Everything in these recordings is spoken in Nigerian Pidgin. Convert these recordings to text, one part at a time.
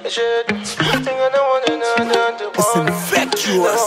It's infectious.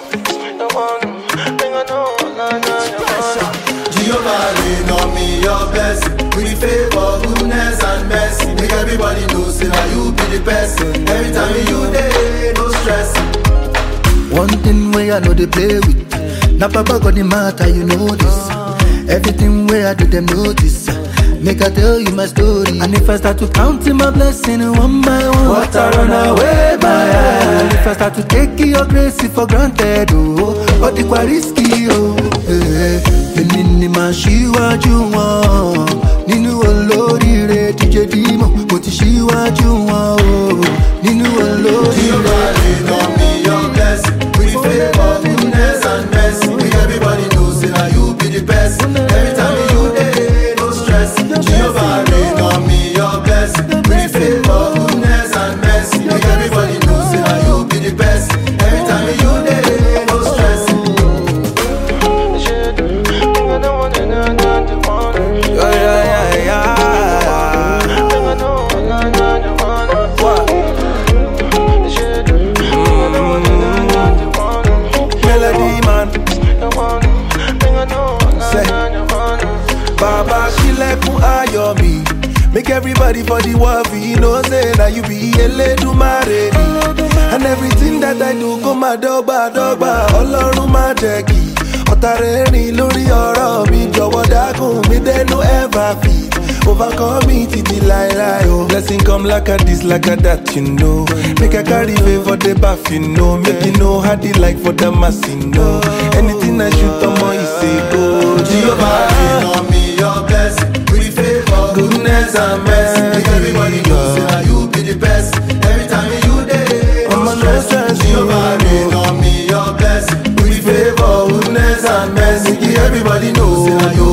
Jehovah rain on me your blessing. With the favor, goodness and mercy. Make everybody know say that you be the best. Every time you dey, no stress. One thing where I know they play with. Now Papa got the matter, you know this. Everything where I do them notice. Make I tell you my story. And if I start to counting my blessing one by one, what I run away by. And if I start to take your grace for granted, oh, but it's quite risky, oh. Nini ma shiwaju wọn, nínú olóríire DJ Dimo, mo ti shiwaju wọn, oh, nínú olóríire. Jehovah rain on me your blessing. With the favor, goodness and mercy. Make everybody know say that you be the best. Every time you dey, no stress. Jehovah rain on me your blessing. With the favor, goodness and mercy. Make everybody know say that you be the best. Every time you dey, no stress. Melody man. Say, Baba Shilekun Ayomi. Make everybody for the world we know say that you be Eledumare. And everything that I do go my dogba dogba. Ọlọ́run má jẹ́ kí ọ̀tá rẹ̀ rìn lórí ọ̀rọ̀ mi. Jọ̀wọ́ dákun mi dé no ever fit overcome me títí láéláé o. Blessing come like a this like a that you know. Make I carry favor the baff you know. Make you know how the like for the mass you know. Anything I shoot on my say go. Jehovah rain on me your blessing. With the favor, goodness and mercy. Make everybody know say that you be the best. Every time you dey, no stress. Jehovah rain on me your blessing. With the favor, goodness and mercy. Make everybody know say that you